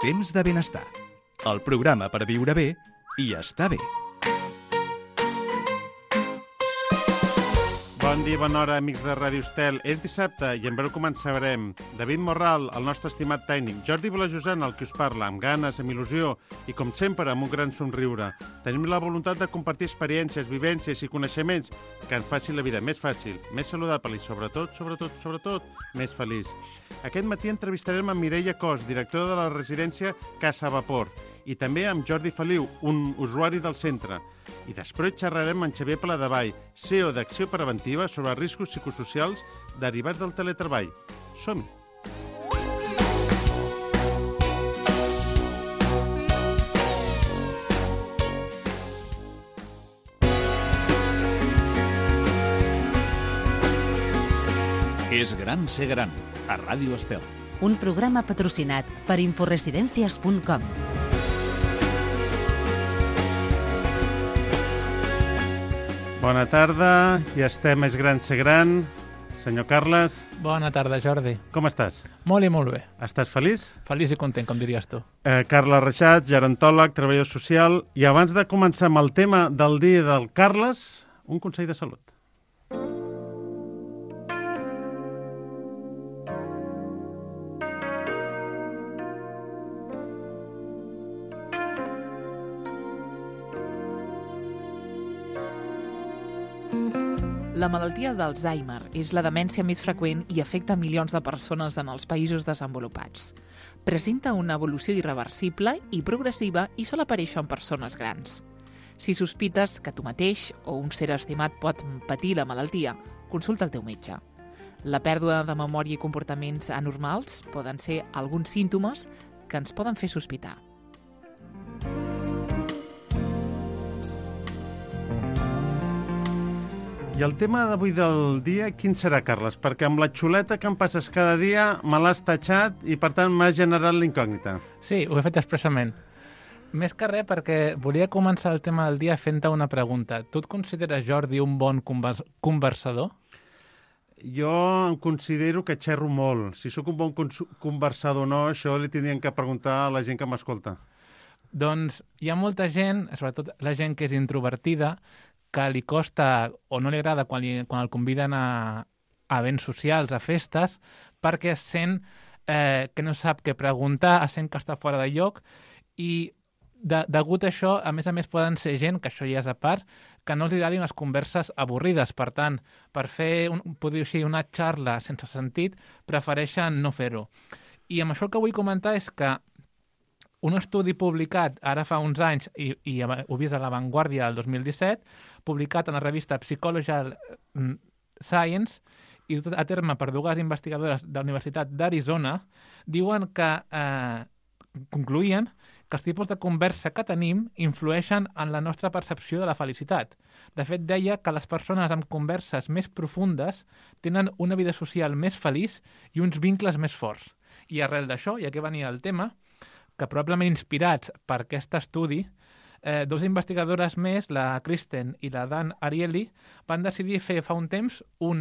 Temps de benestar. El programa per viure bé i estar bé. Bon dia, bona hora, amics de Ràdio Estel. És dissabte i en breu començarem. David Morral, el nostre estimat tècnic, Jordi Vilajosant, el que us parla, amb ganes, amb il·lusió i, com sempre, amb un gran somriure. Tenim la voluntat de compartir experiències, vivències i coneixements que ens facin la vida més fàcil, més saludable i, sobretot, més feliç. Aquest matí entrevistarem amb Mireia Cos, directora de la residència Casa Vapor, i també amb Jordi Feliu, un usuari del centre. I després xerrarem amb Xavier Paladevall, CEO d'Acció Preventiva, sobre riscos psicosocials derivats del teletreball. Som-hi! És gran ser gran, a Ràdio Estel. Un programa patrocinat per inforesidencias.com. Bona tarda, ja estem més gran ser gran. Senyor Carles. Bona tarda, Jordi. Com estàs? Molt i molt bé. Estàs feliç? Feliç i content, com diries tu. Carles Reixat, gerontòleg, treballador social. I abans de començar amb el tema del dia del Carles, un consell de salut. La malaltia d'Alzheimer és la demència més freqüent i afecta milions de persones en els països desenvolupats. Presenta una evolució irreversible i progressiva i sol aparèixer en persones grans. Si sospites que tu mateix o un ser estimat pot patir la malaltia, consulta el teu metge. La pèrdua de memòria i comportaments anormals poden ser alguns símptomes que ens poden fer sospitar. I el tema d'avui del dia, quin serà, Carles? Perquè amb la xuleta que em passes cada dia me l'has tatxat i, per tant, m'has generat l'incògnita. Sí, ho he fet expressament. Més que res perquè volia començar el tema del dia fent-te una pregunta. Tu et consideres, Jordi, un bon conversador? Jo em considero que xerro molt. Si sóc un bon conversador o no, això li tindrien que preguntar a la gent que m'escolta. Doncs hi ha molta gent, sobretot la gent que és introvertida, que li costa o no li agrada quan el conviden a events socials, a festes, perquè sent que no sap què preguntar, sent que està fora de lloc, i degut a això, a més, poden ser gent, que això ja és a part, que no els agradin les converses avorrides. Per tant, per fer, podria dir, una xarra sense sentit, prefereixen no fer-ho. I amb això el que vull comentar és que un estudi publicat ara fa uns anys, i ho he vist a La Vanguardia del 2017, publicat en la revista Psychological Science, i dut a terme per dues investigadores de la Universitat d'Arizona, diuen que concloïen que els tipus de conversa que tenim influeixen en la nostra percepció de la felicitat. De fet, deia que les persones amb converses més profundes tenen una vida social més feliç i uns vincles més forts. I arrel d'això, i aquí venia el tema, que probablement inspirats per aquest estudi, dues investigadores més, la Kristen i la Dan Ariely, van decidir fer fa un temps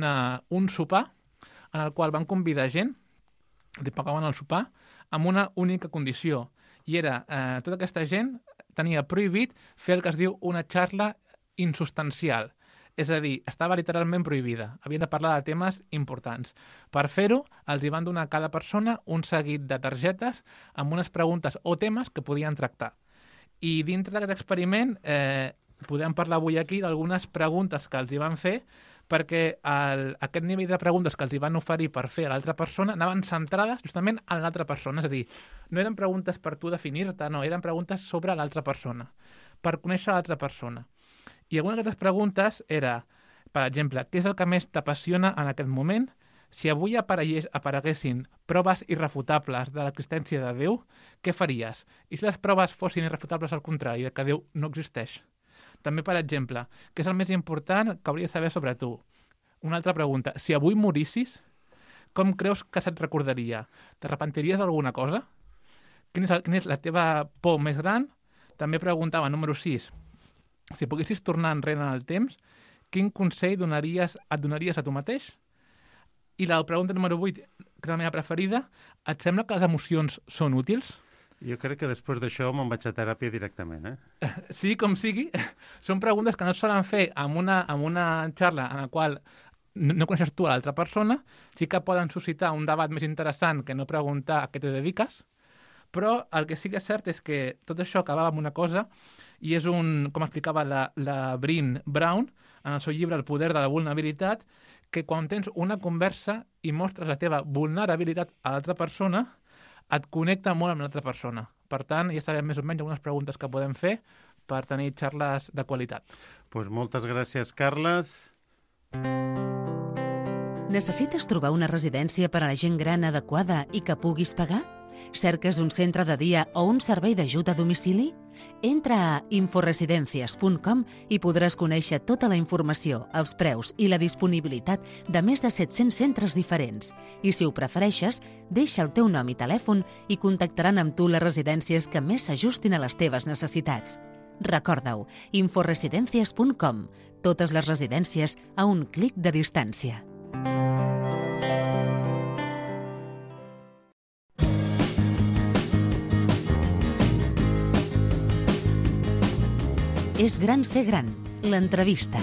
un sopar en el qual van convidar gent, li pagaven el sopar, amb una única condició. I era, tota aquesta gent tenia prohibit fer el que es diu una xarra insubstancial. És a dir, estava literalment prohibida. Havien de parlar de temes importants. Per fer-ho, els hi van donar a cada persona un seguit de targetes amb unes preguntes o temes que podien tractar. I dintre d'aquest experiment podem parlar avui aquí d'algunes preguntes que els hi van fer, perquè aquest nivell de preguntes que els hi van oferir per fer a l'altra persona anaven centrades justament en l'altra persona. És a dir, no eren preguntes per tu definir-te, no, eren preguntes sobre l'altra persona, per conèixer l'altra persona. I alguna d'aquestes preguntes era, per exemple, què és el que més t'apassiona en aquest moment? Si avui apareguessin proves irrefutables de l'existència de Déu, què faries? I si les proves fossin irrefutables al contrari, que Déu no existeix? També, per exemple, què és el més important que hauries de saber sobre tu? Una altra pregunta, si avui morissis, com creus que se't recordaria? T'arrepentiries d'alguna cosa? Quina és la teva por més gran? També preguntava, número 6, si poguessis tornar enrere en el temps, quin consell et donaries a tu mateix? I la pregunta número 8, que és la meva preferida, et sembla que les emocions són útils? Jo crec que després d'això me'n vaig a teràpia directament, Sí, com sigui, són preguntes que no es solen fer amb una xarra en la qual no coneixes tu a l'altra persona, sí que poden suscitar un debat més interessant que no preguntar a què te dediques, però el que sí que és cert és que tot això acabava amb una cosa, i és com explicava la Brené Brown en el seu llibre El poder de la vulnerabilitat, que quan tens una conversa i mostres la teva vulnerabilitat a l'altra persona, et connecta molt amb l'altra persona. Per tant, ja sabem més o menys algunes preguntes que podem fer per tenir xarles de qualitat. Doncs moltes gràcies, Carles. Necessites trobar una residència per a la gent gran adequada i que puguis pagar? Cerques un centre de dia o un servei d'ajut a domicili? Entra a inforesidencias.com i podràs conèixer tota la informació, els preus i la disponibilitat de més de 700 centres diferents. I si ho prefereixes, deixa el teu nom i telèfon i contactaran amb tu les residències que més s'ajustin a les teves necessitats. Recorda-ho, inforesidencias.com. Totes les residències a un clic de distància. És gran ser gran, l'entrevista.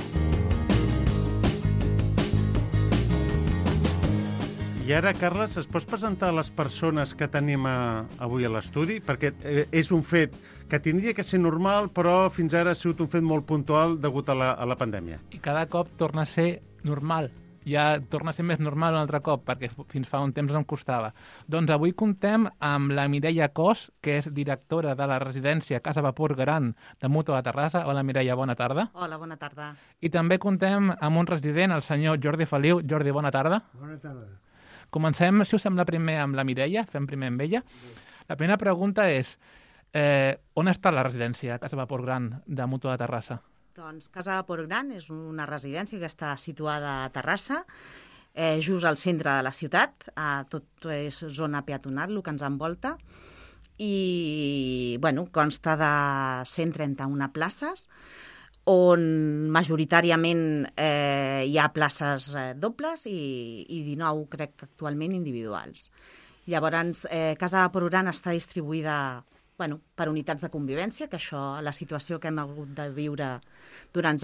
I ara, Carles, es pots presentar a les persones que tenim avui a l'estudi? Perquè és un fet que tindria que ser normal, però fins ara ha sigut un fet molt puntual degut a la pandèmia. I cada cop torna a ser normal. Ja torna a ser més normal un altre cop, perquè fins fa un temps em costava. Doncs avui comptem amb la Mireia Cos, que és directora de la residència Casa Vapor Gran de Mútua de Terrassa. Hola, Mireia, bona tarda. Hola, bona tarda. I també comptem amb un resident, el senyor Jordi Feliu. Jordi, bona tarda. Bona tarda. Comencem, si us sembla, primer amb la Mireia, fem primer amb ella. La primera pregunta és, on està la residència Casa Vapor Gran de Mútua de Terrassa? Doncs Casa Vapor Gran és una residència que està situada a Terrassa, just al centre de la ciutat, tot és zona peatonal, el que ens envolta, i consta de 131 places, on majoritàriament hi ha places dobles i 19, crec que actualment, individuals. Llavors, Casa Vapor Gran està distribuïda per unitats de convivència, que això, la situació que hem hagut de viure durant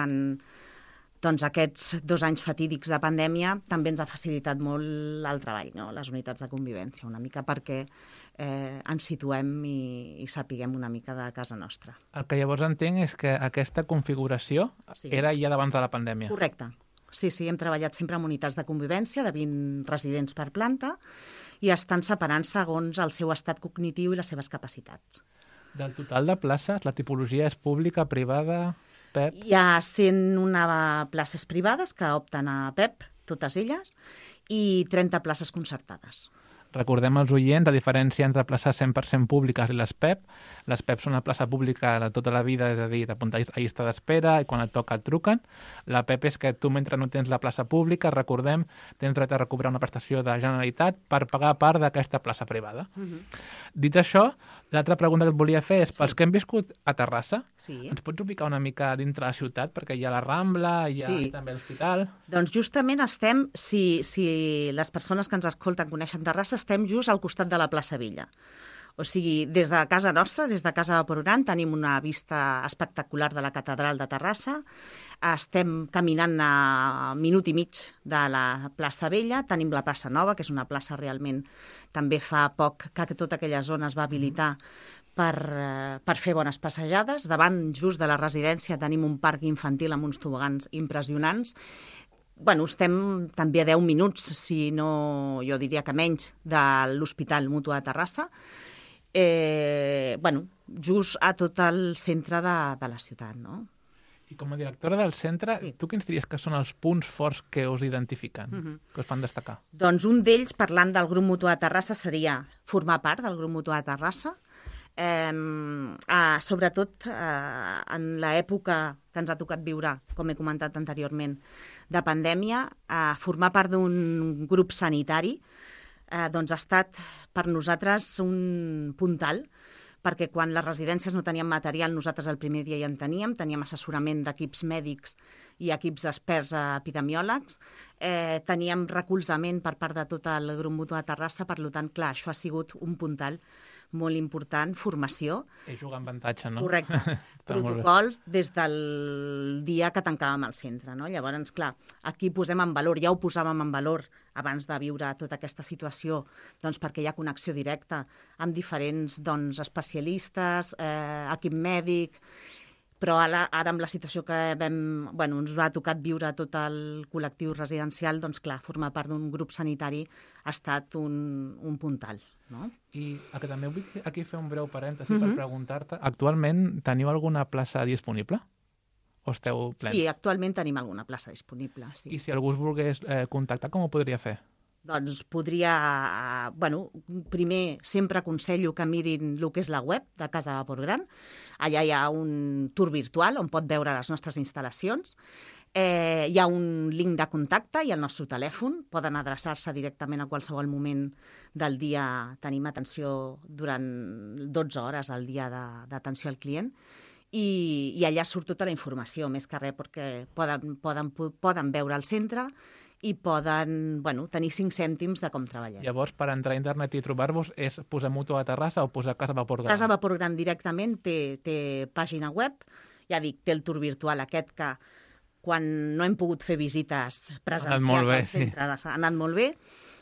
aquests 2 anys fatídics de pandèmia també ens ha facilitat molt el treball, no? Les unitats de convivència, una mica perquè ens situem i sapiguem una mica de casa nostra. El que llavors entenc és que aquesta configuració era ja d'abans de la pandèmia. Correcte. Sí, hem treballat sempre amb unitats de convivència de 20 residents per planta i estan separant segons el seu estat cognitiu i les seves capacitats. Del total de places, la tipologia és pública, privada, PEP? Hi ha 101 places privades que opten a PEP, totes elles, i 30 places concertades. Recordem als oients la diferència entre places 100% públiques i les PEP. Les PEP són una plaça pública de tota la vida, és a dir, t'apuntes a llista d'espera i quan et toca et truquen. La PEP és que tu, mentre no tens la plaça pública, recordem, tens dret a recuperar una prestació de Generalitat per pagar part d'aquesta plaça privada. Dit això, l'altra pregunta que et volia fer és, pels que hem viscut a Terrassa, ens pots ubicar una mica dintre la ciutat? Perquè hi ha la Rambla, hi ha també l'Hospital. Doncs justament estem, si les persones que ens escolten coneixen Terrassa, estem just al costat de la plaça Vella. O sigui, des de casa nostra, des de Casa Vapor Gran, tenim una vista espectacular de la catedral de Terrassa. Estem caminant a minut i mig de la plaça Vella. Tenim la plaça Nova, que és una plaça realment, també fa poc que tota aquella zona es va habilitar per fer bones passejades. Davant, just de la residència, tenim un parc infantil amb uns tobogans impressionants. Estem també a 10 minuts, si no, jo diria que menys, de l'Hospital Mútua de Terrassa. Just a tot el centre de la ciutat, no? I com a directora del centre, tu quins diries que són els punts forts que us identifiquen, que us fan destacar? Doncs un d'ells, parlant del grup Mútua de Terrassa, seria formar part del grup Mútua de Terrassa, sobretot en l'època que ens ha tocat viure, com he comentat anteriorment, de pandèmia, formar part d'un grup sanitari doncs ha estat per nosaltres un puntal, perquè quan les residències no tenien material, nosaltres el primer dia ja en teníem assessorament d'equips mèdics i equips experts epidemiòlegs, teníem recolzament per part de tot el grup Mútua de Terrassa, per tant, clar, això ha sigut un puntal molt important, formació. I juga amb avantatge, no? Correcte. Està molt bé. Protocols des del dia que tancàvem el centre, no? Llavors, clar, aquí posem en valor, ja ho posàvem en valor abans de viure tota aquesta situació, doncs perquè hi ha connexió directa amb diferents especialistes, equip mèdic, però ara amb la situació que ens ha tocat viure tot el col·lectiu residencial, doncs clar, formar part d'un grup sanitari ha estat un puntal, no? I el que també vull aquí fer un breu parèntesi per preguntar-te, actualment teniu alguna plaça disponible? O esteu plens? Sí, actualment tenim alguna plaça disponible, sí. I si algú us volgués contactar, com ho podria fer? Doncs podria... primer, sempre aconsello que mirin el que és la web de Casa de Portgran. Allà hi ha un tour virtual on pot veure les nostres instal·lacions. Hi ha un link de contacte i el nostre telèfon. Poden adreçar-se directament a qualsevol moment del dia. Tenim atenció durant 12 hores al dia d'atenció al client. I allà surt tota la informació, més que res, perquè poden veure el centre i poden tenir 5 cèntims de com treballem. Llavors, per entrar a internet i trobar-vos, és posar Mutu a Terrassa o posar Casa Vapor Gran? Casa Vapor Gran directament té pàgina web, ja dic, té el tour virtual aquest que quan no hem pogut fer visites presencials al centre ha anat molt bé,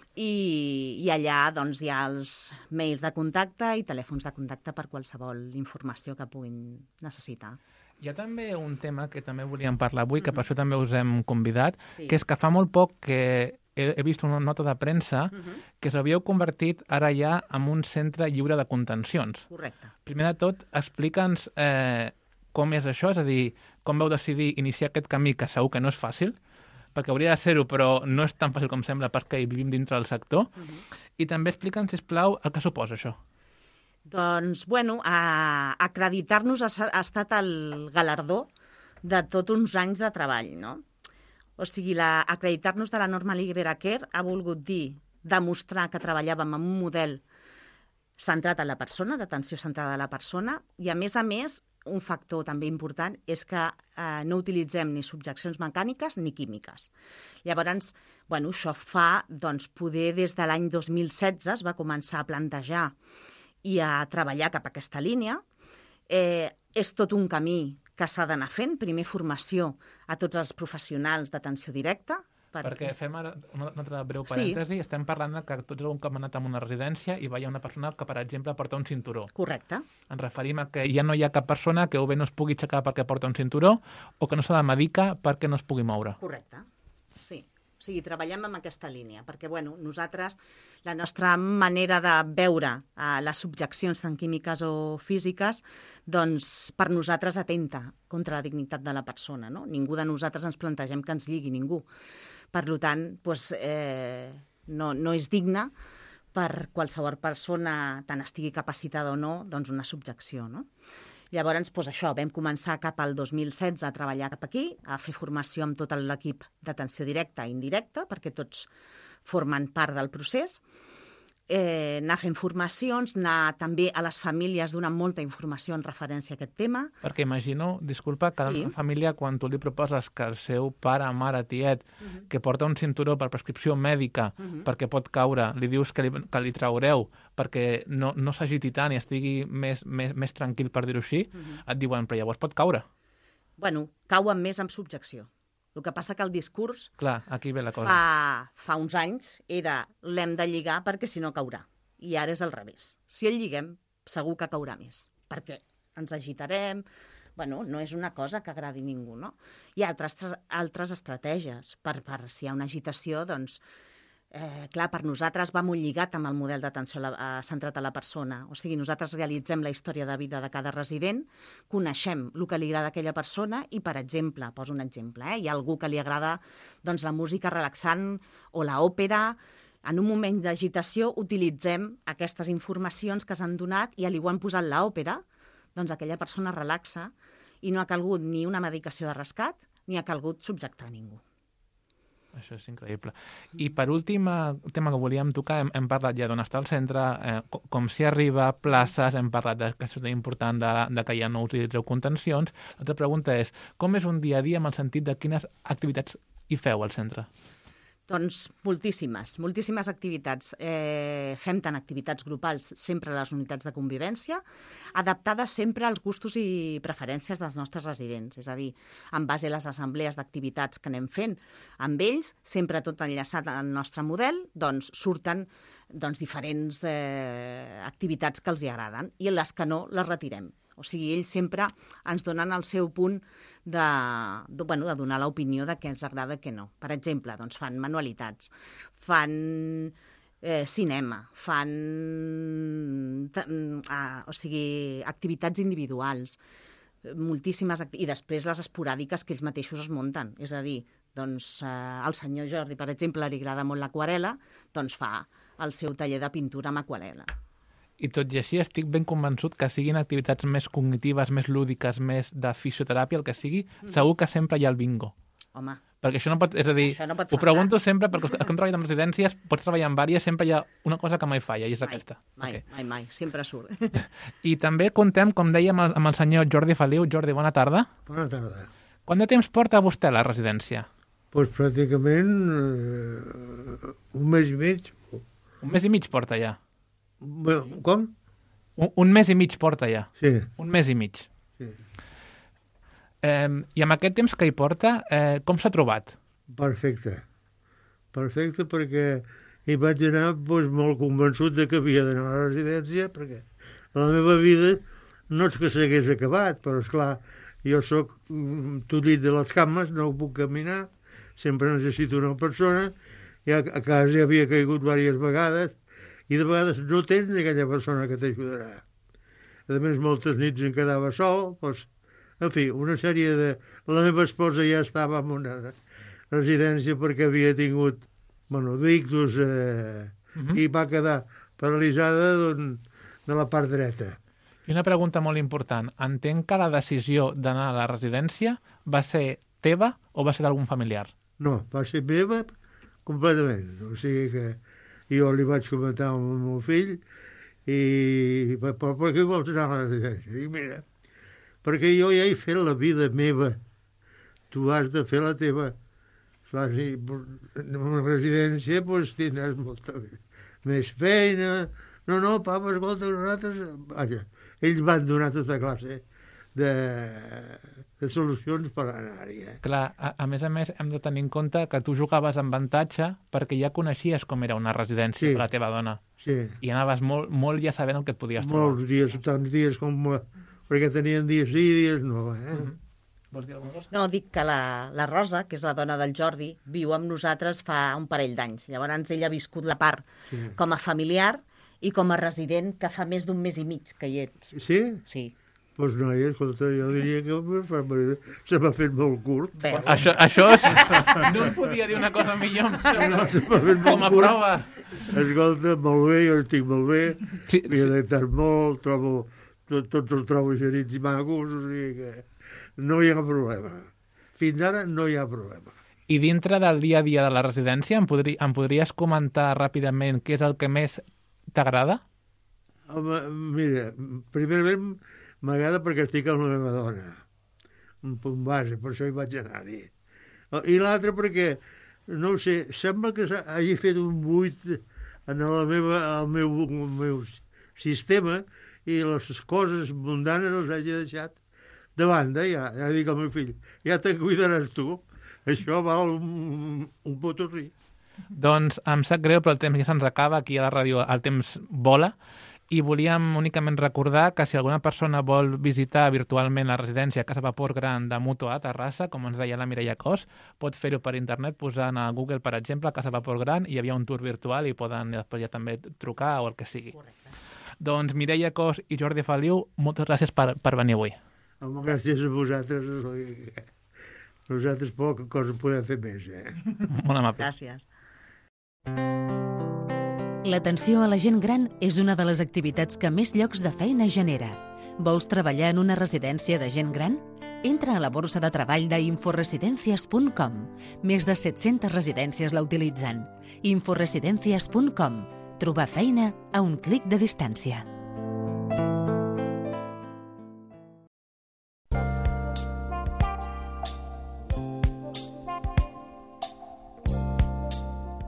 i allà doncs, hi ha els mails de contacte i telèfons de contacte per qualsevol informació que puguin necessitar. Hi ha també un tema que també volíem parlar avui, que per això també us hem convidat, que és que fa molt poc que he vist una nota de premsa que s'havíeu convertit ara ja en un centre lliure de contencions. Correcte. Primer de tot, explica'ns com és això, és a dir, com vau decidir iniciar aquest camí, que segur que no és fàcil, perquè hauria de ser-ho, però no és tan fàcil com sembla perquè vivim dintre del sector. I també explica'ns, sisplau, el que suposa això. Doncs, acreditar-nos ha estat el galardó de tots uns anys de treball, no? O sigui, acreditar-nos de la norma Ligrera Care ha volgut dir demostrar que treballàvem amb un model centrat en la persona, d'atenció centrada a la persona, i a més, un factor també important és que no utilitzem ni subjeccions mecàniques ni químiques. Llavors, això fa poder des de l'any 2016 es va començar a plantejar i a treballar cap a aquesta línia. És tot un camí que s'ha d'anar fent. Primer, formació a tots els professionals d'atenció directa. Perquè fem ara una altra breu parèntesi. Sí. Estem parlant que tots algun cop hem anat a una residència i hi ha una persona que, per exemple, porta un cinturó. Correcte. Ens referim a que ja no hi ha cap persona que o bé no es pugui aixecar perquè porta un cinturó o que no s'ha de medicar perquè no es pugui moure. Correcte, sí. O sigui, treballem en aquesta línia, perquè nosaltres, la nostra manera de veure les subjeccions tant químiques o físiques, doncs per nosaltres atenta contra la dignitat de la persona, no? Ningú de nosaltres ens plantegem que ens lligui ningú. Per tant, no és digne per qualsevol persona, tant estigui capacitada o no, doncs una subjecció, no? Llavors, vam començar cap al 2016 a treballar cap aquí, a fer formació amb tot l'equip d'atenció directa i indirecta, perquè tots formen part del procés, anar fent formacions, anar també a les famílies donant molta informació en referència a aquest tema. Perquè imagino, disculpa, que una família, quan tu li proposes que el seu pare, mare, tiet, que porta un cinturó per prescripció mèdica perquè pot caure, li dius que li traureu perquè no s'agiti tant i estigui més tranquil, per dir-ho així, et diuen, però llavors pot caure. Cauen més amb subjecció. El que passa que el discurs... Clar, aquí ve la cosa. Fa uns anys era l'hem de lligar perquè si no caurà. I ara és al revés. Si el lliguem, segur que caurà més. Perquè ens agitarem... No és una cosa que agradi a ningú, no? Hi ha altres estratègies. Per si hi ha una agitació, doncs... Clar, per nosaltres va molt lligat amb el model d'atenció centrat a la persona. O sigui, nosaltres realitzem la història de vida de cada resident, coneixem el que li agrada a aquella persona i, per exemple, poso un exemple, hi ha algú que li agrada la música relaxant o l'òpera. En un moment d'agitació utilitzem aquestes informacions que s'han donat i li ho han posat l'òpera, doncs aquella persona relaxa i no ha calgut ni una medicació de rescat ni ha calgut subjectar a ningú. Això és increïble. I per últim tema que volíem tocar, hem parlat ja d'on està el centre, com s'hi arriba, places, hem parlat que és important de que ja no utilitzeu contencions. L'altra pregunta és, com és un dia a dia en el sentit de quines activitats hi feu al centre? Doncs moltíssimes activitats. Fem tant activitats grupals sempre a les unitats de convivència, adaptades sempre als gustos i preferències dels nostres residents. És a dir, en base a les assemblees d'activitats que anem fent amb ells, sempre tot enllaçat al nostre model, doncs surten diferents activitats que els hi agraden i les que no les retirem. O sigui, ells sempre ens donen el seu punt de donar l'opinió de què ens agrada i què no. Per exemple, doncs fan manualitats, fan cinema, fan activitats individuals, moltíssimes i després les esporàdiques que ells mateixos es munten. És a dir, doncs, al senyor Jordi, per exemple, li agrada molt l'aquarela, doncs fa el seu taller de pintura amb aquarela. I tot i així estic ben convençut que siguin activitats més cognitives, més lúdiques, més de fisioteràpia, el que sigui, segur que sempre hi ha el bingo. Home. Perquè això no pot... És a dir, ho pregunto sempre, perquè els que hem treballat en residències, pots treballar en vàries, sempre hi ha una cosa que mai falla, i és aquesta. Mai, sempre surt. I també contem, com dèiem, amb el senyor Jordi Feliu. Jordi, bona tarda. Bona tarda. Quant de temps porta vostè a la residència? Doncs pràcticament un mes i mig. Un mes i mig porta ja. Com? Un mes i mig porta ja. Sí. Un mes i mig. Sí. I amb aquest temps que hi porta, com s'ha trobat? Perfecte. Perfecte, perquè hi vaig anar molt convençut de que havia d'anar a la residència, perquè la meva vida no és que s'hagués acabat, però esclar, jo sóc tolit de les cames, no puc caminar, sempre necessito una persona, i a casa ja havia caigut diverses vegades, i de vegades no tens aquella persona que t'ajudarà. A més, moltes nits em quedava sol, doncs, en fi, una sèrie de... La meva esposa ja estava en una residència perquè havia tingut, ictus, i va quedar paralitzada de la part dreta. I una pregunta molt important. Entenc que la decisió d'anar a la residència va ser teva o va ser d'algun familiar? No, va ser meva completament. O sigui que jo li vaig comentar al meu fill i per què vols anar a la residència? Dic, mira, perquè jo ja he fet la vida meva, tu has de fer la teva. Clar, si en una residència doncs, tindràs molta més feina. No, papa, escolta, nosaltres... Vaja, ells van donar tota classe de solucions per anar-hi. Clar, a més, hem de tenir en compte que tu jugaves amb avantatge perquè ja coneixies com era una residència per la teva dona. Sí. I anaves molt ja sabent el que et podies trobar. Molts dies, tants dies com... Perquè tenien dies sí, dies no. Vols dir alguna cosa? No, dic que la Rosa, que és la dona del Jordi, viu amb nosaltres fa un parell d'anys. Llavors ella ha viscut la part com a familiar i com a resident que fa més d'un mes i mig que hi ets. Sí? Sí. Doncs no, escolta, jo diria que se m'ha fet molt curt. Això és... No em podia dir una cosa millor. No, se m'ha fet molt com a prova. Escolta, molt bé, jo estic molt bé. Sí, m'he adaptat molt, tots els trobo gerits i macos, o sigui que no hi ha problema. Fins ara no hi ha problema. I dintre del dia a dia de la residència, em podries comentar ràpidament què és el que més t'agrada? Home, mira, primerament m'agrada perquè estic amb la meva dona, un punt base, per això hi vaig anar-hi. I l'altre perquè, no ho sé, sembla que hagi fet un buit en el meu sistema i les coses mundanes les hagi deixat de banda. Ja dic al meu fill, ja te'n cuidaràs tu, això val un potorrí. Doncs em sap greu, però el temps ja se'ns acaba, aquí a la ràdio el temps vola, i volíem únicament recordar que si alguna persona vol visitar virtualment la residència Casa Vapor Gran de Mutua a Terrassa, com ens deia la Mireia Cos, pot fer-ho per internet posant a Google, per exemple, Casa Vapor Gran, i hi havia un tour virtual i poden després ja també trucar o el que sigui. Correcte. Doncs Mireia Cos i Jordi Feliu, moltes gràcies per venir avui. Home, gràcies a vosaltres. Nosaltres poca cosa podem fer més, Molt amable. Gràcies. L'atenció a la gent gran és una de les activitats que més llocs de feina genera. Vols treballar en una residència de gent gran? Entra a la borsa de treball d'inforesidencias.com. Més de 700 residències la utilitzen. Inforesidencias.com. Trobar feina a un clic de distància.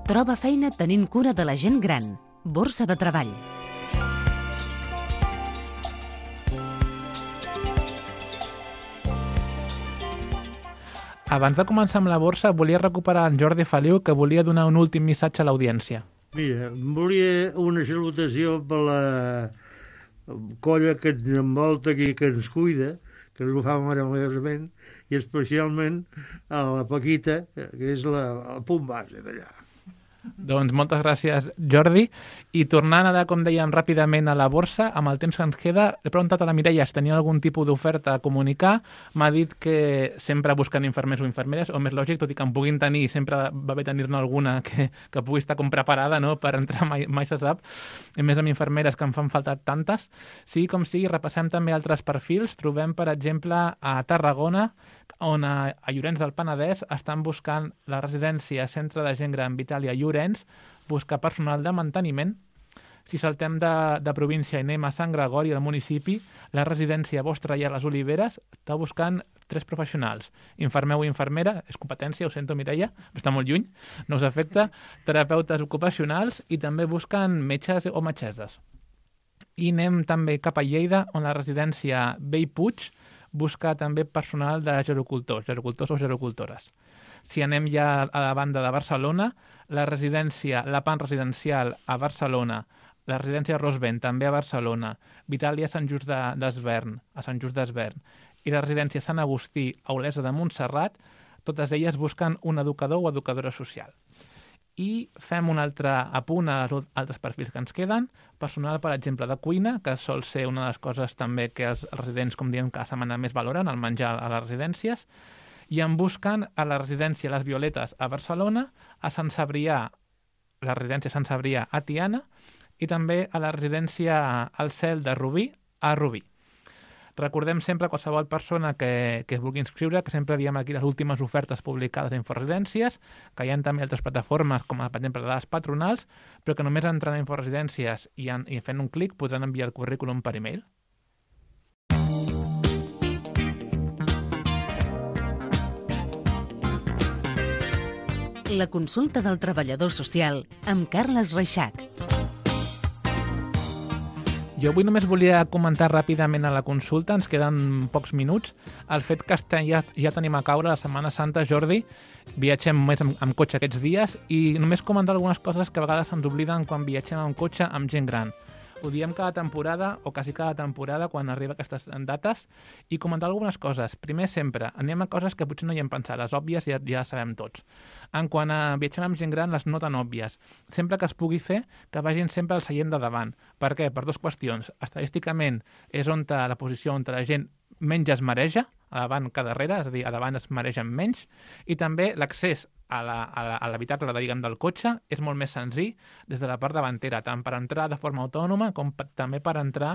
Troba feina tenint cura de la gent gran. Borsa de treball. Abans de començar amb la borsa, volia recuperar en Jordi Feliu, que volia donar un últim missatge a l'audiència. Mira, volia una salutació per la colla que ens envolta aquí, que ens cuida, que ens ho fa meravellosament, i especialment a la Paquita, que és el punt base d'allà. Doncs moltes gràcies, Jordi. I tornant ara, com dèiem, ràpidament a la borsa, amb el temps que ens queda, he preguntat a la Mireia si tenia algun tipus d'oferta a comunicar. M'ha dit que sempre busquen infermers o infermeres, o més lògic, tot i que en puguin tenir, sempre va bé tenir-ne alguna que pugui estar com preparada, no?, per entrar, mai se sap. A més, amb infermeres que em fan falta tantes. Sí, com sigui, repassem també altres perfils. Trobem, per exemple, a Tarragona, on a Llorenç del Penedès estan buscant la residència Centre de Gent Gran Vitàlia Llorenç, busca personal de manteniment. Si saltem de província i anem a Sant Gregori, al municipi, la residència Vostra i a les Oliveres està buscant 3 professionals. Infermer o infermera, és competència, ho sento, Mireia, està molt lluny, no us afecta, terapeutes ocupacionals i també busquen metges o metgesses. I anem també cap a Lleida, on la residència Bellpuig busca també personal de gerocultors o gerocultores. Si anem ja a la banda de Barcelona, la residència La Pan Residencial a Barcelona, la residència Rosvent també a Barcelona, Vitàlia Sant Just d'Esvern, a Sant Just d'Esvern, i la residència Sant Agustí a Olesa de Montserrat, totes elles busquen un educador o educadora social. I fem un altre apunt als altres perfils que ens queden. Personal, per exemple, de cuina, que sol ser una de les coses també que els residents, com diem, cada setmana més valoren, el menjar a les residències. I en busquen a la residència Les Violetes a Barcelona, a Sant Cebrià, la residència Sant Cebrià a Tiana, i també a la residència El Cel de Rubí a Rubí. Recordem sempre a qualsevol persona que es vulgui inscriure, que sempre diem aquí les últimes ofertes publicades d'Inforesidències, que hi ha també altres plataformes, com per exemple les patronals, però que només entrant a Inforesidències i fent un clic podran enviar el currículum per e-mail. La consulta del treballador social amb Carles Reixac. Jo avui només volia comentar ràpidament a la consulta, ens queden pocs minuts, el fet que ja tenim a caure la Setmana Santa, Jordi, viatgem més amb cotxe aquests dies i només comentar algunes coses que a vegades ens obliden quan viatgem amb cotxe amb gent gran. Ho diem cada temporada, o quasi cada temporada, quan arriba aquestes dates, i comentar algunes coses. Primer, sempre, anem a coses que potser no hi hem pensat, les òbvies ja les sabem tots. En quant a viatjar amb gent gran, les no tan òbvies. Sempre que es pugui fer, que vagin sempre al seient de davant. Per què? Per 2 qüestions. Estadísticament, és on la posició on la gent menys es mareja, a davant que a darrere, és a dir, a davant es maregen menys, i també l'accés a l'habitacle del cotxe és molt més senzill des de la part davantera, tant per entrar de forma autònoma com també per entrar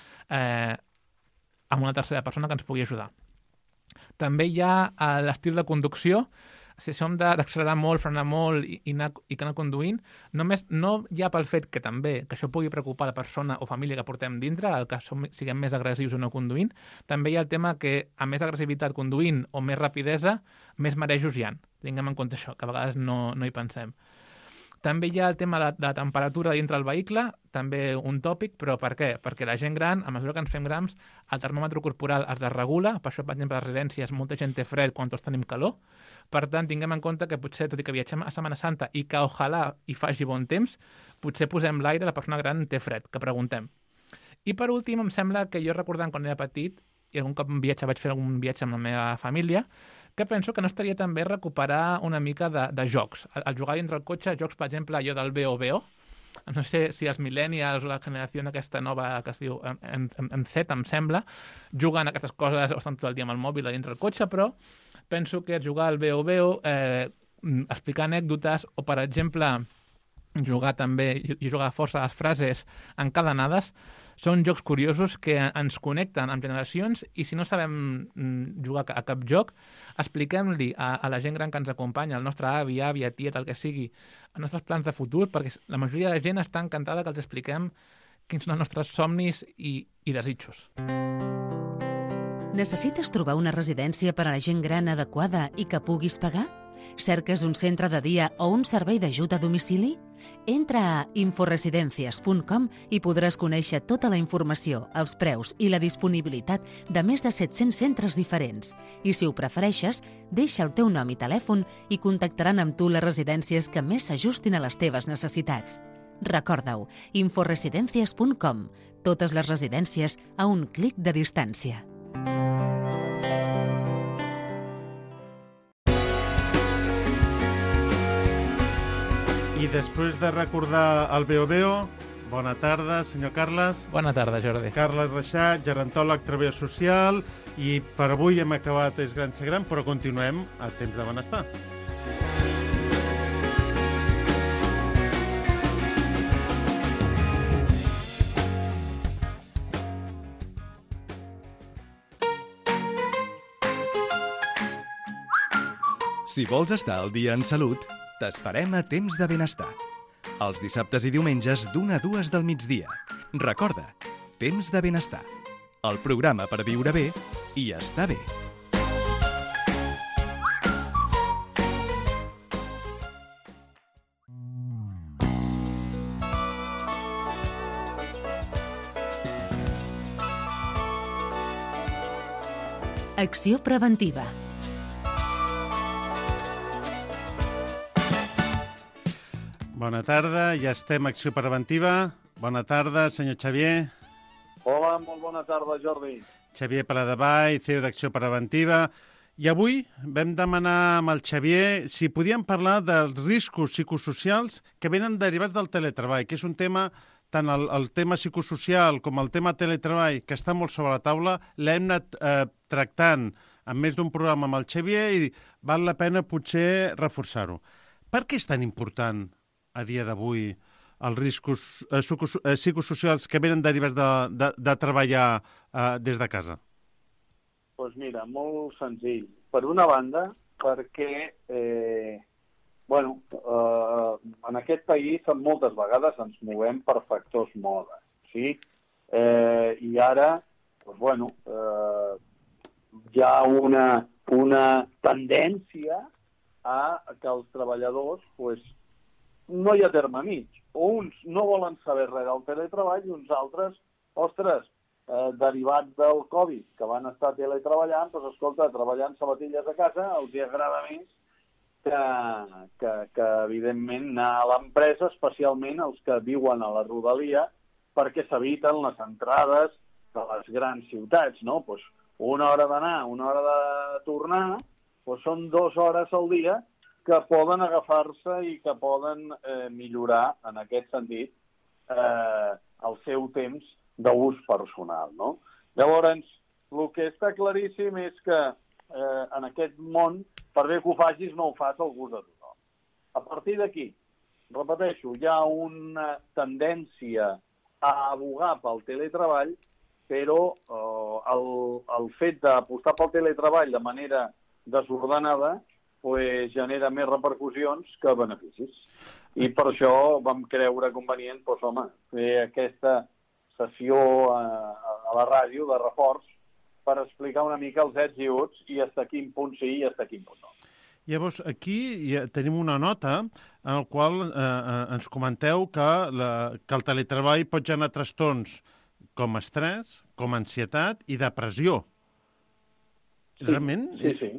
amb una tercera persona que ens pugui ajudar. També hi ha l'estil de conducció. Si som d'accelerar molt, frenar molt i anar conduint, només no ja pel fet que també que això pugui preocupar la persona o família que portem dintre, el que siguem més agressius o no conduint, també hi ha el tema que a més agressivitat conduint o més rapidesa, més marejos hi ha. Tinguem en compte això, que a vegades no hi pensem. També hi ha el tema de la temperatura dintre del vehicle, també un tòpic, però per què? Perquè la gent gran, a mesura que ens fem grans, el termòmetre corporal es desregula, per això, per exemple, a les residències molta gent té fred quan tots tenim calor. Per tant, tinguem en compte que potser, tot i que viatgem a Setmana Santa i que ojalà hi faci bon temps, potser posem l'aire, la persona gran té fred, que preguntem. I per últim, em sembla que jo recordant quan era petit, i algun cop vaig fer algun viatge amb la meva família, que penso que no estaria tan bé recuperar una mica de jocs. El jugar dintre el cotxe, jocs, per exemple, allò del Veo. No sé si els millennials o la generació aquesta nova que es diu Z, em sembla, juguen a aquestes coses o estan tot el dia amb el mòbil a dintre el cotxe, però penso que jugar al Veo, explicar anècdotes o, per exemple, jugar també i jugar força a les frases encadenades, són jocs curiosos que ens connecten amb generacions i si no sabem jugar a cap joc, expliquem-li a la gent gran que ens acompanya, al nostre avi, àvia, tiet, el que sigui, els nostres plans de futur, perquè la majoria de la gent està encantada que els expliquem quins són els nostres somnis i desitjos. Necessites trobar una residència per a la gent gran adequada i que puguis pagar? Cerques un centre de dia o un servei d'ajut a domicili? Entra a inforesidencias.com i podràs conèixer tota la informació, els preus i la disponibilitat de més de 700 centres diferents. I si ho prefereixes, deixa el teu nom i telèfon i contactaran amb tu les residències que més s'ajustin a les teves necessitats. Recorda-ho, inforesidencias.com. Totes les residències a un clic de distància. I després de recordar el Veo, bona tarda, senyor Carles. Bona tarda, Jordi. Carles Reixat, gerontòleg, treballador social, i per avui hem acabat És gran ser gran, però continuem a Temps de Benestar. Si vols estar al dia en salut, t'esperem a Temps de Benestar. Els dissabtes i diumenges d'1 a 2 del migdia. Recorda, Temps de Benestar. El programa per viure bé i estar bé. Acció preventiva. Bona tarda, ja estem a Acció Preventiva. Bona tarda, senyor Xavier. Hola, molt bona tarda, Jordi. Xavier Paladevall, CEO d'Acció Preventiva. I avui vam demanar amb el Xavier si podíem parlar dels riscos psicosocials que venen derivats del teletreball, que és un tema, tant el tema psicosocial com el tema teletreball, que està molt sobre la taula, l'hem anat tractant en més d'un programa amb el Xavier i val la pena potser reforçar-ho. Per què és tan important a dia d'avui els riscos psicosocials que venen derivats de treballar des de casa? Doncs mira, molt senzill. Per una banda, perquè en aquest país moltes vegades ens movem per factors moda, sí? I ara, hi ha una tendència a que els treballadors no hi ha terme mig. O uns no volen saber res del teletreball i uns altres, derivats del Covid, que van estar teletreballant, treballant sabatilles a casa, els hi agrada més que evidentment, anar a l'empresa, especialment els que viuen a la rodalia, perquè s'eviten les entrades de les grans ciutats, no? Una hora d'anar, una hora de tornar, són 2 hores al dia que poden agafar-se i que poden millorar, en aquest sentit, el seu temps d'ús personal, no? Llavors, el que està claríssim és que en aquest món, per bé que ho facis, no ho fas al gust de tothom. A partir d'aquí, repeteixo, hi ha una tendència a abogar pel teletreball, però el fet d'apostar pel teletreball de manera desordenada genera més repercussions que beneficis. I per això vam creure convenient fer aquesta sessió a la ràdio de reforç per explicar una mica els ets i uts i fins a quin punt sí i fins a quin punt no. Llavors, aquí tenim una nota en la qual ens comenteu que el teletreball pot generar trastorns com estrès, com ansietat i depressió. Realment? Sí.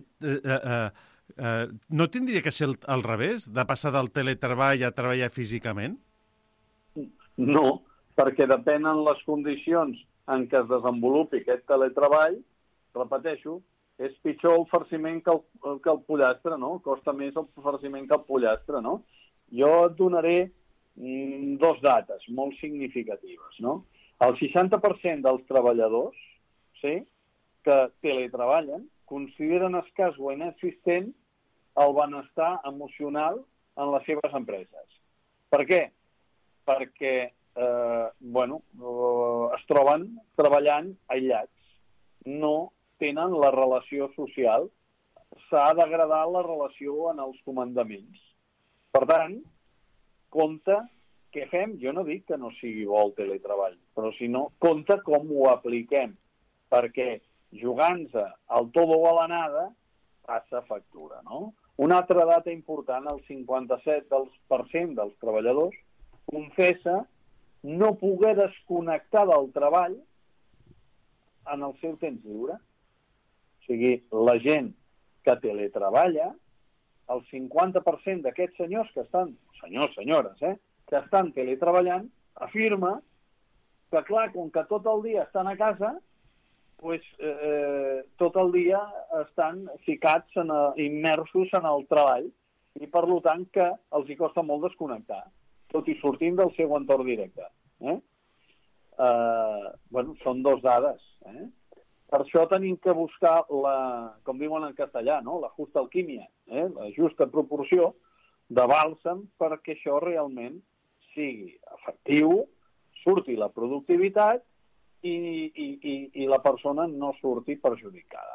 No tindria que ser al revés, de passar del teletreball a treballar físicament? No, perquè depenen les condicions en què es desenvolupi aquest teletreball. Repeteixo, és pitjor el farciment que el pollastre, no? Costa més el farciment que el pollastre, no? Jo et donaré 2 dates molt significatives, no? El 60% dels treballadors, sí, que teletreballen consideren escàs o inexistent el benestar emocional en les seves empreses. Per què? Perquè es troben treballant aïllats. No tenen la relació social. S'ha degradar la relació en els comandaments. Per tant, compte què fem. Jo no dic que no sigui bo el teletreball, però si no, compte com ho apliquem. Perquè jugant-se al tot o a la nada passa factura, no? Una altra data important, el 57% dels treballadors confessa no poder desconnectar del treball en el seu temps lliure. O sigui, la gent que teletreballa, el 50% d'aquests senyors que estan, senyores, que estan teletreballant, afirma que, clar, com que tot el dia estan a casa, pues, tot el dia estan ficats, immersos en el treball, i per tant que els hi costa molt desconnectar, tot i sortint del seu entorn directe. Són dos dades. Per això tenim que buscar com diuen en castellà, la justa alquímia, la justa proporció de bàlsam perquè això realment sigui efectiu, surti la productivitat i la persona no surti perjudicada.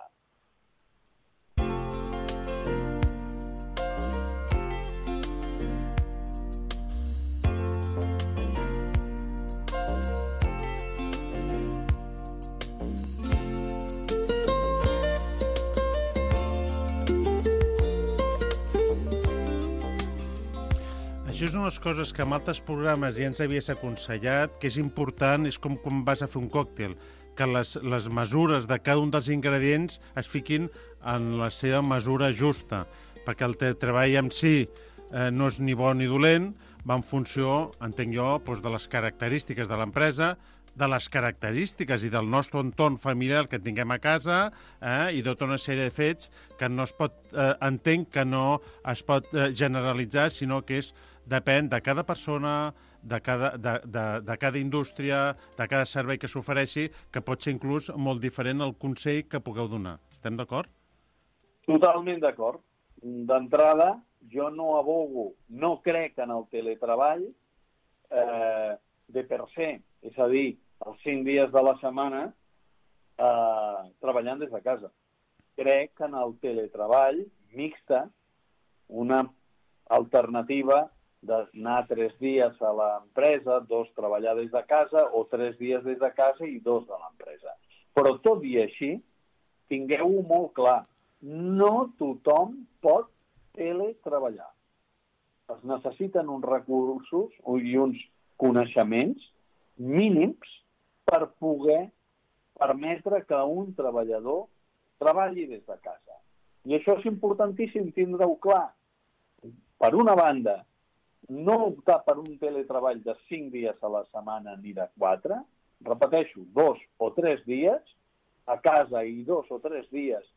Això és unes coses que en altres programes ja ens havies aconsellat, que és important, és com quan vas a fer un còctel, que les mesures de cada un dels ingredients es fiquin en la seva mesura justa, perquè el treball en si no és ni bo ni dolent, va en funció, entenc jo, de les característiques de l'empresa, de les característiques i del nostre entorn familiar que tinguem a casa i tota una sèrie de fets que no es pot, entenc que no es pot generalitzar, sinó que depèn de cada persona, de cada indústria, de cada servei que s'ofereixi, que pot ser inclús molt diferent el consell que pugueu donar. Estem d'acord? Totalment d'acord. D'entrada, jo no abogo, no crec en el teletreball de per se, és a dir, els 5 dies de la setmana treballant des de casa. Crec en el teletreball mixta, una alternativa d'anar 3 dies a l'empresa, 2 treballar des de casa, o 3 dies des de casa i 2 de l'empresa. Però tot i així, tingueu-ho molt clar, no tothom pot teletreballar. Es necessiten uns recursos i uns coneixements mínims per poder permetre que un treballador treballi des de casa. I això és importantíssim tindre-ho clar. Per una banda, no optar per un teletreball de 5 dies a la setmana ni de 4, repeteixo, 2 o 3 dies a casa i 2 o 3 dies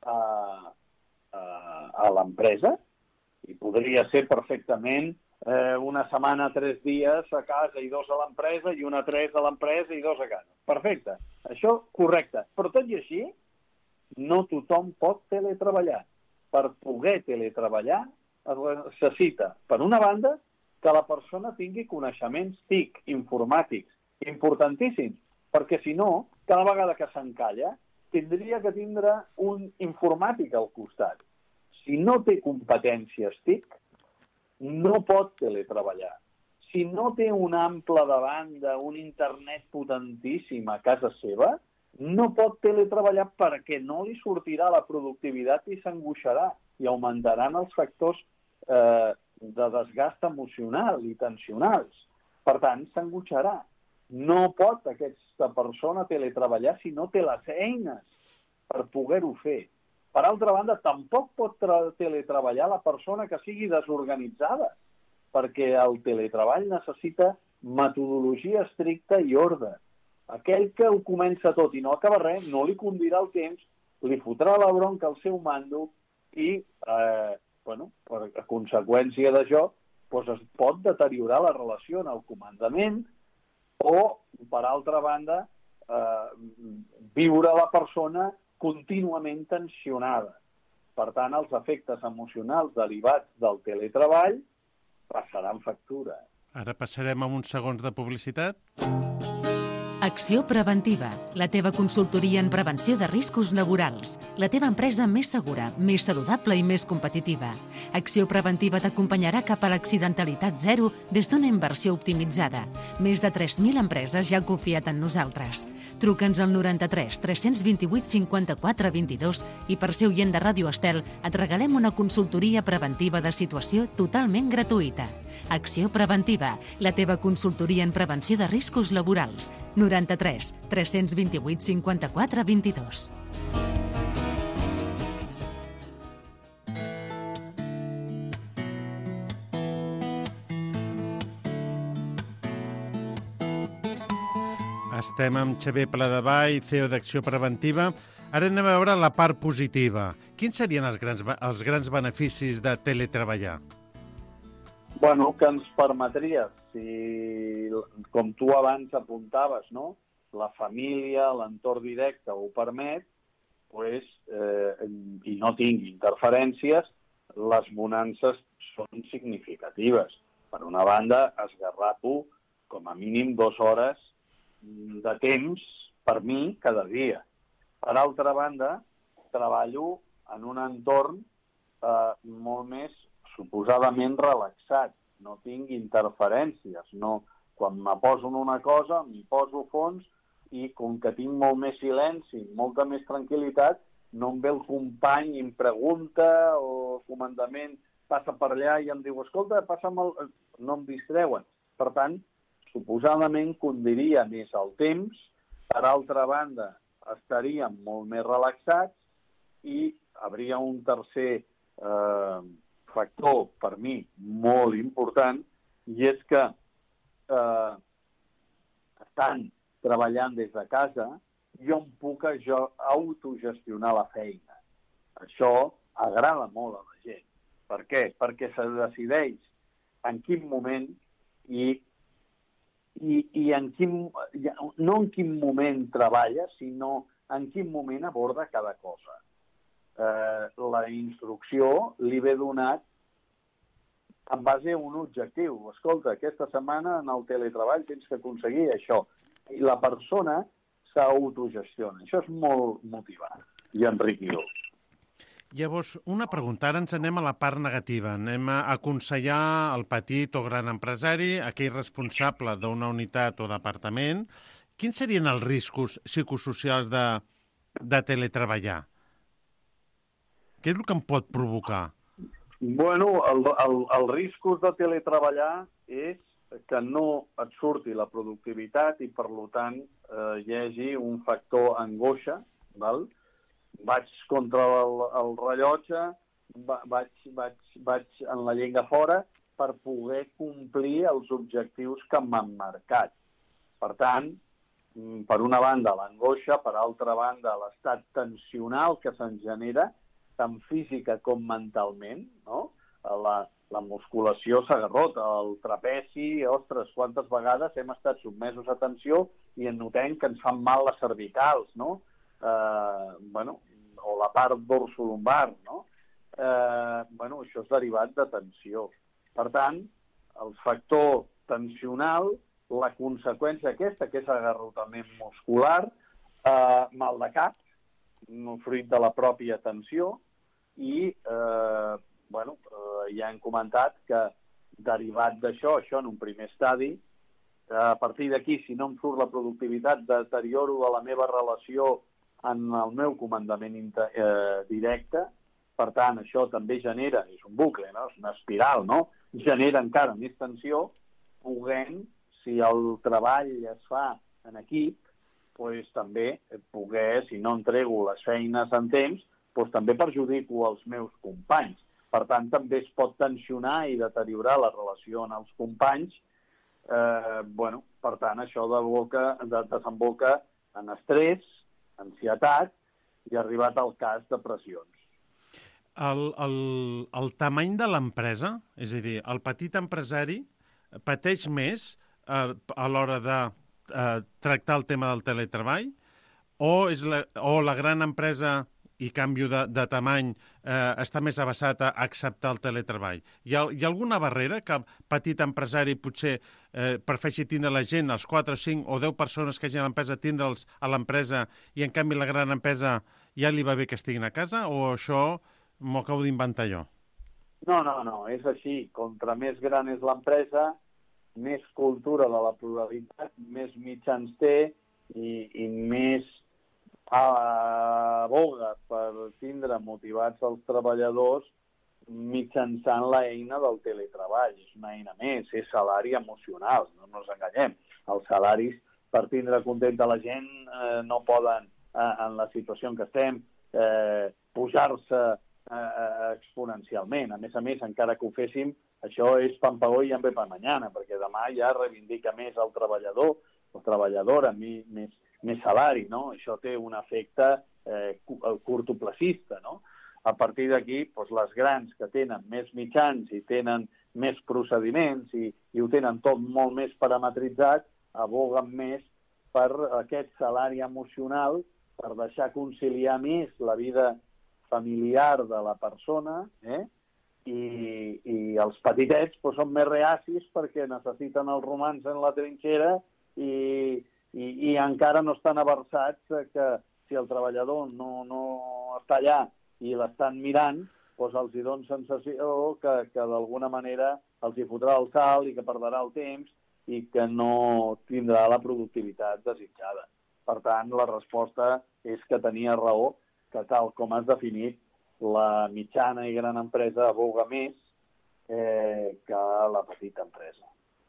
a l'empresa, i podria ser perfectament una setmana 3 dies a casa i 2 a l'empresa i una 3 a l'empresa i 2 a casa. Perfecte, això correcte. Però tot i així, no tothom pot teletreballar. Per poder teletreballar es necessita, per una banda, que la persona tingui coneixements TIC, informàtics, importantíssims, perquè si no, cada vegada que s'encalla, tindria que tindre un informàtic al costat. Si no té competències TIC, no pot teletreballar. Si no té un ample de banda, un internet potentíssim a casa seva, no pot teletreballar perquè no li sortirà la productivitat i s'angoixarà i augmentaran els factors de desgast emocional i tensionals. Per tant, s'angoixarà. No pot aquesta persona teletreballar si no té les eines per poder-ho fer. Per altra banda, tampoc pot teletreballar la persona que sigui desorganitzada, perquè el teletreball necessita metodologia estricta i ordre. Aquell que ho comença tot i no acaba res, no li condirà el temps, li fotrà la bronca al seu mando i, per conseqüència d'això, es pot deteriorar la relació en el comandament o, per altra banda, viure la persona contínuament tensionada. Per tant, els efectes emocionals derivats del teletreball passaran factura. Ara passarem a uns segons de publicitat. Acció Preventiva, la teva consultoria en prevenció de riscos laborals. La teva empresa més segura, més saludable i més competitiva. Acció Preventiva t'acompanyarà cap a l'accidentalitat zero des d'una inversió optimitzada. Més de 3.000 empreses ja han confiat en nosaltres. Truca'ns al 93 328 54 22 i per ser oient de Ràdio Estel et regalem una consultoria preventiva de situació totalment gratuïta. Acció Preventiva, la teva consultoria en prevenció de riscos laborals. 93 328 54 22. Estem amb Xavier Pladevall, CEO d'Acció Preventiva. Ara anem a veure la part positiva. Quins serien els grans beneficis de teletreballar? Bueno, que ens permetria, si, com tu abans apuntaves, no? La família, l'entorn directe ho permet, pues, i no tingui interferències, les bonances són significatives. Per una banda, esgarrapo com a mínim 2 hores de temps per mi cada dia. Per altra banda, treballo en un entorn molt més suposadament relaxat, no tinc interferències, no, quan me poso en una cosa, m'hi poso a fons i com que tinc molt més silenci, molta més tranquil·litat, no em ve el company i em pregunta o el comandament passa per allà i em diu, escolta, passa'm el... no em distreuen. Per tant, suposadament condiria més el temps, per altra banda, estaríem molt més relaxats i hauria un tercer factor, per mi, molt important, i és que estant treballant des de casa, jo em puc autogestionar la feina. Això agrada molt a la gent. Per què? Perquè se decideix en quin moment i en quin, no en quin moment treballa, sinó en quin moment aborda cada cosa. La instrucció li ve donat en base a un objectiu. Escolta, aquesta setmana en el teletreball tens que aconseguir això. I la persona s'autogestiona. Això és molt motivant i enriquidor. Llavors, una pregunta. Ara ens anem a la part negativa. Anem a aconsellar el petit o gran empresari, aquell responsable d'una unitat o departament. Quins serien els riscos psicosocials de teletreballar? Què és el que em pot provocar? Bueno, el riscos de teletreballar és que no et surti la productivitat i, per tant, hi hagi un factor angoixa, val? Vaig contra el rellotge, vaig en la llengua fora per poder complir els objectius que m'han marcat. Per tant, per una banda, l'angoixa, per altra banda, l'estat tensional que se'n genera, tant física com mentalment, no? La musculació s'agarrota, el trapezi, ostres, quantes vegades hem estat sotmesos a tensió i en notem que ens fan mal les cervicals, no? O la part dorsolumbar, no? Això és derivat de tensió. Per tant, el factor tensional, la conseqüència aquesta, que és agarrotament muscular, mal de cap, fruit de la pròpia tensió, i ja hem comentat que derivat d'això, això en un primer estadi, a partir d'aquí, si no em surt la productivitat, deterioro de la meva relació en el meu comandament directe. Per tant, això també genera, és un bucle, no? És una espiral, no? Genera encara més tensió, podent, si el treball es fa en equip, doncs també poder, si no entrego les feines en temps, doncs també perjudico els meus companys. Per tant, també es pot tensionar i deteriorar la relació amb els companys. Per tant, això desemboca en estrès, ansietat i arribat al cas de pressions. El tamany de l'empresa, és a dir, el petit empresari pateix més a l'hora de tractar el tema del teletreball o la gran empresa i canvi de tamany està més avessat a acceptar el teletreball. Hi ha alguna barrera que el petit empresari potser prefereixi tindre la gent, els 4, 5 o 10 persones que hagi a l'empresa, tindre'ls a l'empresa i en canvi la gran empresa ja li va bé que estiguin a casa, o això m'ho acabo d'inventar jo? No, és així. Contra més gran és l'empresa, més cultura de la pluralitat, més mitjans té i més aboga per tindre motivats els treballadors mitjançant l'eina del teletreball. És una eina més, és salari emocional, no ens enganyem. Els salaris, per tindre contenta la gent, no poden, en la situació en què estem, pujar-se exponencialment. A més, encara que ho féssim, això és pan pa hoy i hambre pa mañana, perquè demà ja reivindica més el treballador o treballadora, més salari, no? Això té un efecte curtoplacista, no? A partir d'aquí, doncs, les grans que tenen més mitjans i tenen més procediments i ho tenen tot molt més parametritzat, aboguen més per aquest salari emocional, per deixar conciliar més la vida familiar de la persona, i els petitets doncs, són més reacis perquè necessiten el romanç en la trinxera i encara no estan aversats que si el treballador no està allà i l'estan mirant, doncs els hi dona sensació que d'alguna manera els hi fotrà el salt i que perdrà el temps i que no tindrà la productivitat desitjada. Per tant, la resposta és que tenia raó, que tal com has definit, la mitjana i gran empresa aboga més que la petita empresa.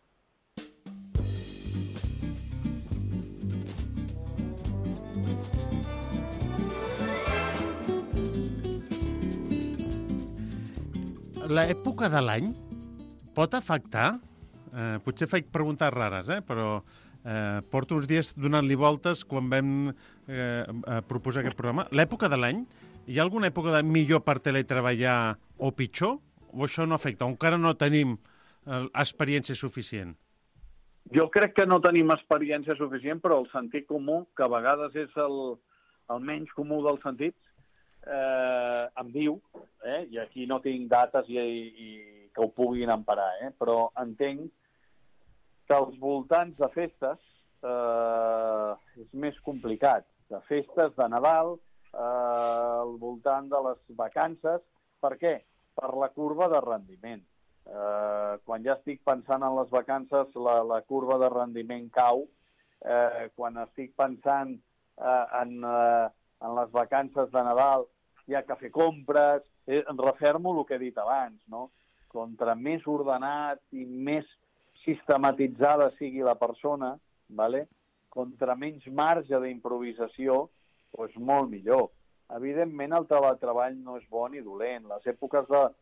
L'època de l'any pot afectar, potser faig preguntes rares, però porto uns dies donant-li voltes quan vam proposar aquest programa. L'època de l'any, hi ha alguna època de millor per teletreballar o pitjor? O això no afecta? O encara no tenim experiència suficient? Jo crec que no tenim experiència suficient, però el sentit comú, que a vegades és el menys comú dels sentits, em diu, i aquí no tinc dates i que ho puguin emparar, però entenc que als voltants de festes és més complicat. De festes, de Nadal, al voltant de les vacances. Per què? Per la curva de rendiment. Quan ja estic pensant en les vacances, la curva de rendiment cau. Quan estic pensant en les vacances de Nadal, hi ha que fer compres. Refermo el que he dit abans, no? Contra més ordenat i més sistematitzada sigui la persona, contra menys marge d'improvisació, doncs molt millor. Evidentment, el teletreball no és bo ni dolent. Les èpoques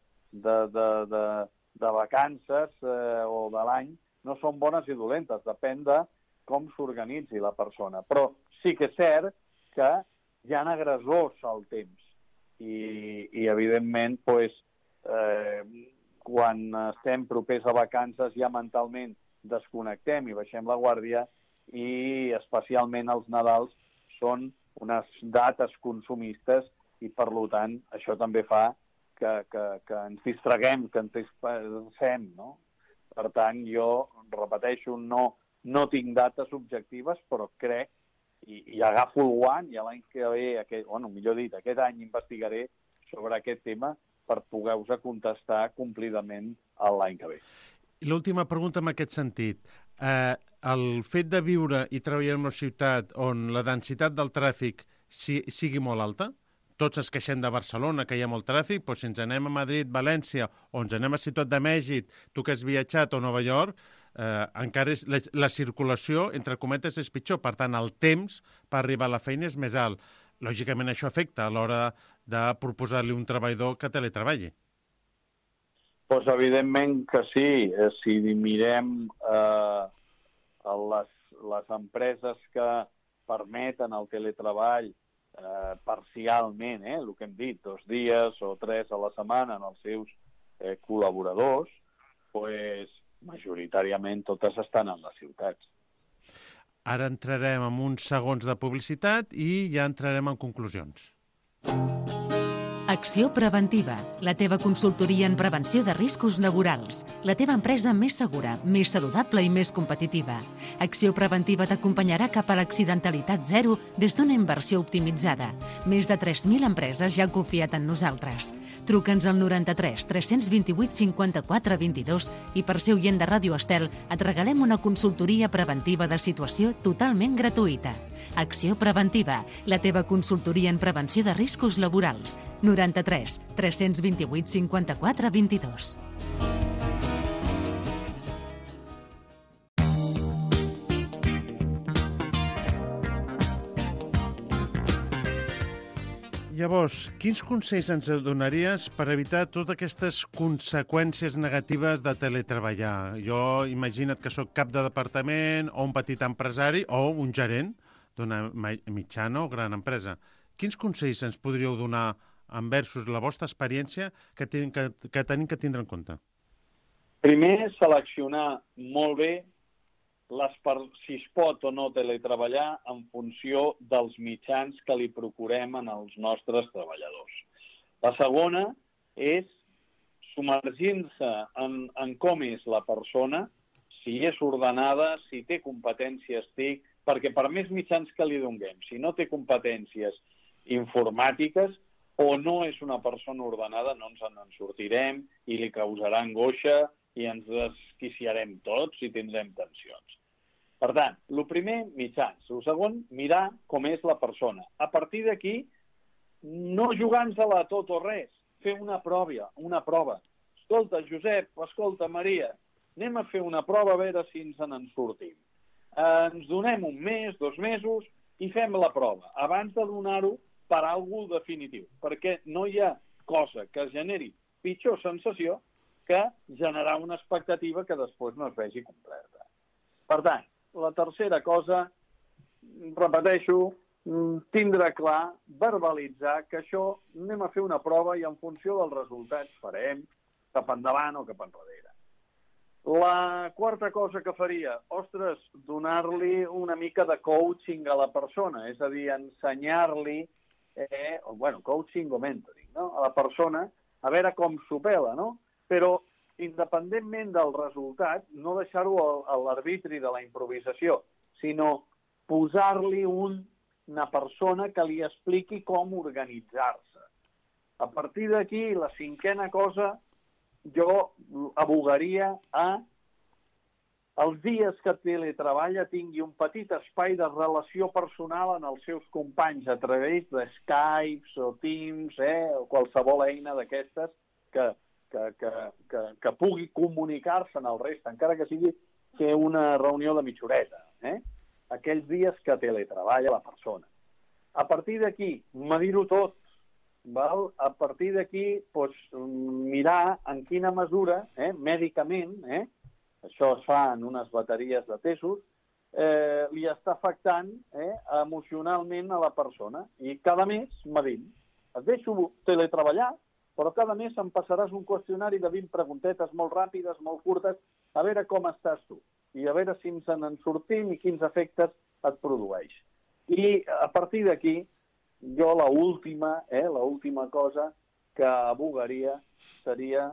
de vacances o de l'any no són bones i dolentes, depèn de com s'organitzi la persona. Però sí que és cert que hi ha agressors al temps i evidentment, quan estem propers a vacances ja mentalment desconnectem i baixem la guàrdia i especialment els Nadals són unes dates consumistes i, per tant, això també fa que ens distraguem, que ens dispersem, no? Per tant, jo repeteixo, no tinc dates objectives, però crec i agafo el guant i l'any que ve, millor dit, aquest any investigaré sobre aquest tema per poder-vos contestar complidament l'any que ve. I l'última pregunta en aquest sentit. El fet de viure i treballar en una ciutat on la densitat del tràfic sigui molt alta, tots es queixem de Barcelona, que hi ha molt tràfic, però si ens anem a Madrid, València, o ens anem a Ciutat de Mèxic, tu que has viatjat, o Nova York, encara la circulació, entre cometes, és pitjor. Per tant, el temps per arribar a la feina és més alt. Lògicament, això afecta a l'hora de proposar-li un treballador que teletreballi. Doncs evidentment que sí. Si mirem les empreses que permeten el teletreball parcialment, el que hem dit, 2 dies o 3 a la setmana en els seus col·laboradors, doncs majoritàriament totes estan en les ciutats. Ara entrarem en uns segons de publicitat i ja entrarem en conclusions. Acció Preventiva, la teva consultoria en prevenció de riscos laborals. La teva empresa més segura, més saludable i més competitiva. Acció Preventiva t'acompanyarà cap a l'accidentalitat zero des d'una inversió optimitzada. Més de 3.000 empreses ja han confiat en nosaltres. Truca'ns al 93 328 54 22 i per ser oient de Ràdio Estel et regalem una consultoria preventiva de situació totalment gratuïta. Acció Preventiva, la teva consultoria en prevenció de riscos laborals. 93 328 54 22. Llavors, quins consells ens donaries per evitar totes aquestes conseqüències negatives de teletreballar? Jo imagina't que sóc cap de departament o un petit empresari o un gerent d'una mitjana o gran empresa. Quins consells ens podríeu donar enversus la vostra experiència que tenim que tindre en compte? Primer, seleccionar molt bé si es pot o no teletreballar en funció dels mitjans que li procurem als nostres treballadors. La segona és submergir-se en com és la persona, si és ordenada, si té competències TIC, perquè per més mitjans que li donem, si no té competències informàtiques o no és una persona ordenada, no ens en sortirem i li causarà angoixa i ens desquiciarem tots i tindrem tensions. Per tant, el primer, mitjans. El segon, mirar com és la persona. A partir d'aquí, no jugar-nos-la tot o res, fer una prova. Escolta, Josep, escolta, Maria, anem a fer una prova a veure si ens en sortim. Ens donem un mes, 2 mesos i fem la prova, abans de donar-ho per alguna definitiu, perquè no hi ha cosa que generi pitjor sensació que generar una expectativa que després no es vegi completa. Per tant, la tercera cosa, repeteixo, tindre clar, verbalitzar que això anem a fer una prova i en funció dels resultats farem cap endavant o cap enrere. La quarta cosa que faria, donar-li una mica de coaching a la persona, és a dir, ensenyar-li, coaching o mentoring, no? A la persona, a veure com s'ho pela, no? Però independentment del resultat, no deixar-ho a l'arbitri de la improvisació, sinó posar-li una persona que li expliqui com organitzar-se. A partir d'aquí, la cinquena cosa, jo abogaria els dies que teletreballa tingui un petit espai de relació personal en els seus companys a través de Skype o Teams o qualsevol eina d'aquestes que pugui comunicar-se en el reste, encara que sigui fer una reunió de mitja horeta, aquells dies que teletreballa la persona. A partir d'aquí, medir-ho tot, val? A partir d'aquí, mirar en quina mesura, mèdicament, això es fa en unes bateries de testos, li està afectant emocionalment a la persona. I cada mes, medint. Et deixo teletreballar, però cada mes em passaràs un qüestionari de 20 preguntetes molt ràpides, molt curtes, a veure com estàs tu, i a veure si ens en sortim i quins efectes et produeix. I a partir d'aquí, jo l'última cosa que abogaria seria,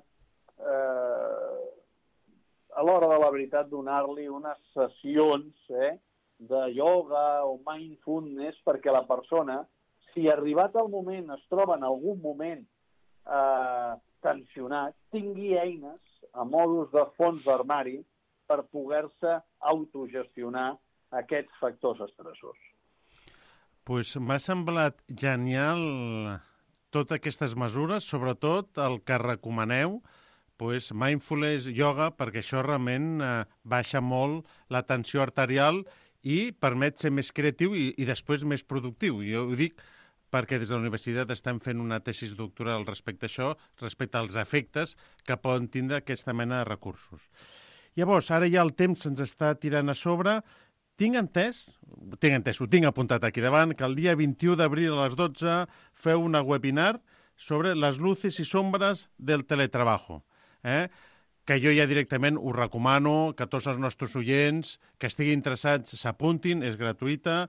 a l'hora de la veritat, donar-li unes sessions de ioga o mindfulness perquè la persona, si arribat el moment es troba en algun moment tensionat, tingui eines a modus de fons d'armari per poder-se autogestionar aquests factors estressors. Pues m'ha semblat genial totes aquestes mesures, sobretot el que recomaneu, mindfulness, yoga, perquè això realment baixa molt la tensió arterial i permet ser més creatiu i després més productiu. Jo ho dic perquè des de la universitat estem fent una tesis doctoral respecte a això, respecte als efectes que poden tindre aquesta mena de recursos. Llavors, ara ja el temps se'ns està tirant a sobre. Tinc apuntat aquí davant, que el dia 21 d'abril a les 12 feu una webinar sobre les luces i sombres del teletrabajo, que jo ja directament us recomano que tots els nostres oients que estiguin interessats s'apuntin, és gratuïta,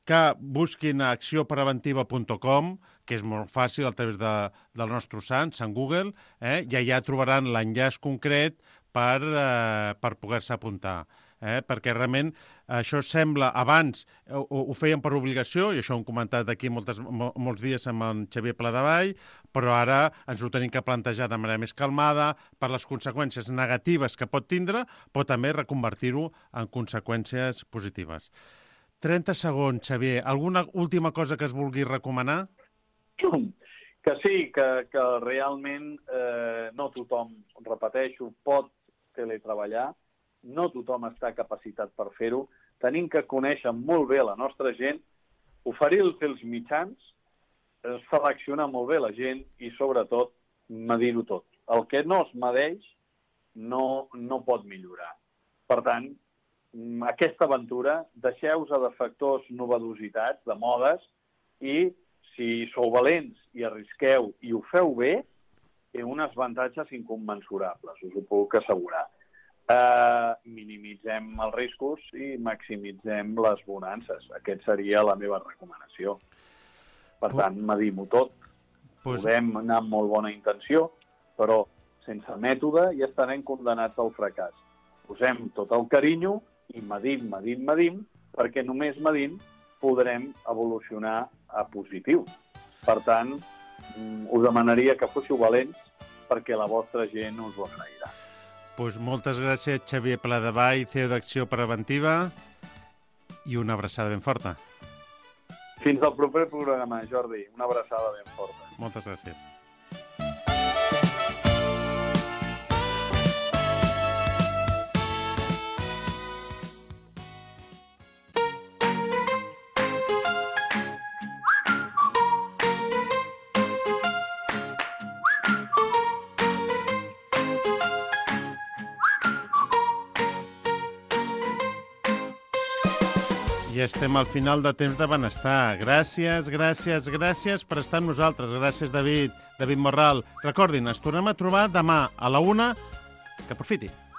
que busquin a accionpreventiva.com, que és molt fàcil a través del nostre Sant Google, i allà trobaran l'enllaç concret per poder-se apuntar. Perquè realment això sembla, abans ho feien per obligació, i això ho hem comentat aquí molts dies amb en Xavier Pladevall, però ara ens ho tenim que plantejar de manera més calmada per les conseqüències negatives que pot tindre, però també reconvertir-ho en conseqüències positives. 30 segons, Xavier. Alguna última cosa que es vulgui recomanar? Que sí, que realment no tothom, repeteixo, pot teletreballar, no tothom està capacitat per fer-ho, tenim que conèixer molt bé la nostra gent, oferir-los els mitjans, seleccionar molt bé la gent i, sobretot, medir-ho tot. El que no es medeix no pot millorar. Per tant, aquesta aventura, deixeu-vos de factors novedositats, de modes, i si sou valents i arrisqueu i ho feu bé, té uns avantatges incommensurables, us ho puc assegurar. Minimitzem els riscos i maximitzem les bonances. Aquesta seria la meva recomanació. Per tant, medim-ho tot. Podem anar amb molt bona intenció, però sense mètode ja estarem condenats al fracàs. Posem tot el carinyo i medim, perquè només medint podrem evolucionar a positiu. Per tant, us demanaria que fóssiu valents perquè la vostra gent us ho agrairà. Doncs moltes gràcies, Xavier Pladevall, CEO d'Acció Preventiva, i una abraçada ben forta. Fins al proper programa, Jordi. Una abraçada ben forta. Moltes gràcies. I estem al final de Temps de Benestar. Gràcies per estar amb nosaltres. Gràcies, David Morral. Recordin, ens tornem a trobar demà a la 1. Que aprofiti.